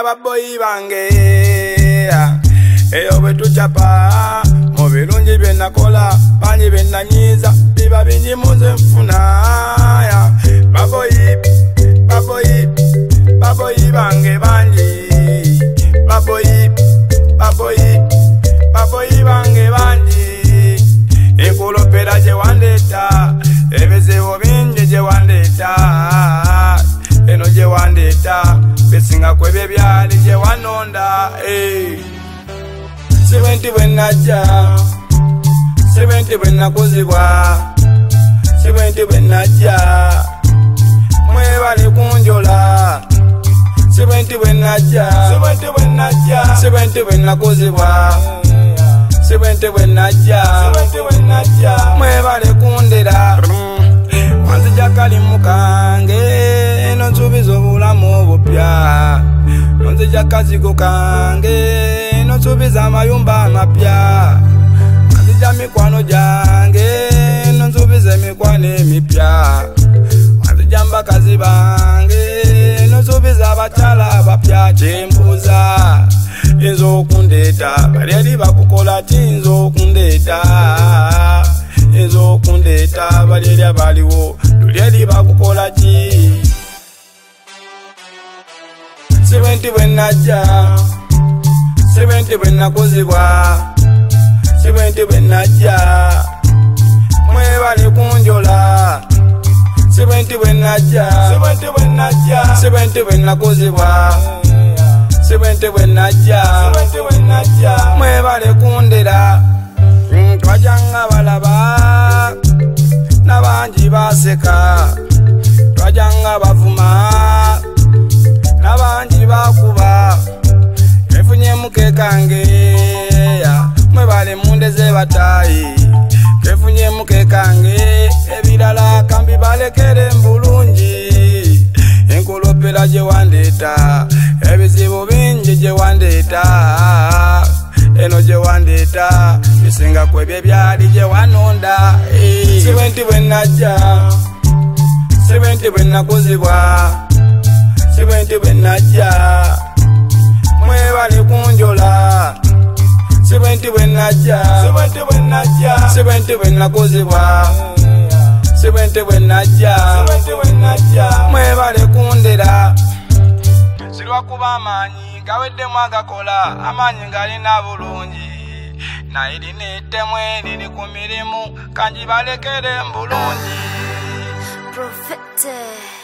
ababoyi bange eyo bwe tucapa mu birungi bye nakola bangi bye nanyiza biba bingi muze nfuna baboyi baboyi baboyi bange bangi baboyi baboyi baboyi bange bangi enkolopera gye wandeeta ebizibu bingi gye wandeeta eno gye wandeeta bisinga kwebyo byali gye wanonda sibe nti bwe najja sibe nti bwe nakuzibwa sibe nti bwe najja mwebale kunjola sibe nti bwe najja sibe nti bwe nakuzibwa sibe nti bwe najja mwebale kundera wanzija kalimu kange eno nsuubiza obulamu obupya nonzija kazigo kange eno nsuubiza amayumba amapya wanzija mikwano gyange eno nsuubiza emikwano emipya wanzija mbakazi bange eno nsuubiza abakyala abapya kyembuuza yinza okundeeta bali eri bakukola kiyinza okundeeta yinza okundeeta bali eri abaliwo luli eri bakukola ki sibe nti bwe najja sibe nti bwe nakuzibwa sibe nti bwe najja mwebale kunjola sibe nti bwe najja sibe nti bwe nakuzibwa sibe nti bwe najja mwebale kundera twajanga balaba nabangi baseka twajanga bavuma nabangi bakuba kefunye mukekange mwebale mundeze batayi kefunye mukekange ebirala kambi balekere mbulungi enkolopera gye wandeeta ebizibu bingi gye wandeeta eno gye wandeeta bisinga kwebyo byali gye wanonda sibe nti bwe najja sibe nti bwe nakuzibwa sibe nti bwe najja mwebale kunjola sibe nti bwe najja sibe nti bwe nakuzibwa sibe nti bwe najja mwebale kundera silwakuba amaanyi gaweddemu agakola amaanyi ngalina bulungi naye linaettemu eriri ku mirimu kanji balekere mbulungi Prophet.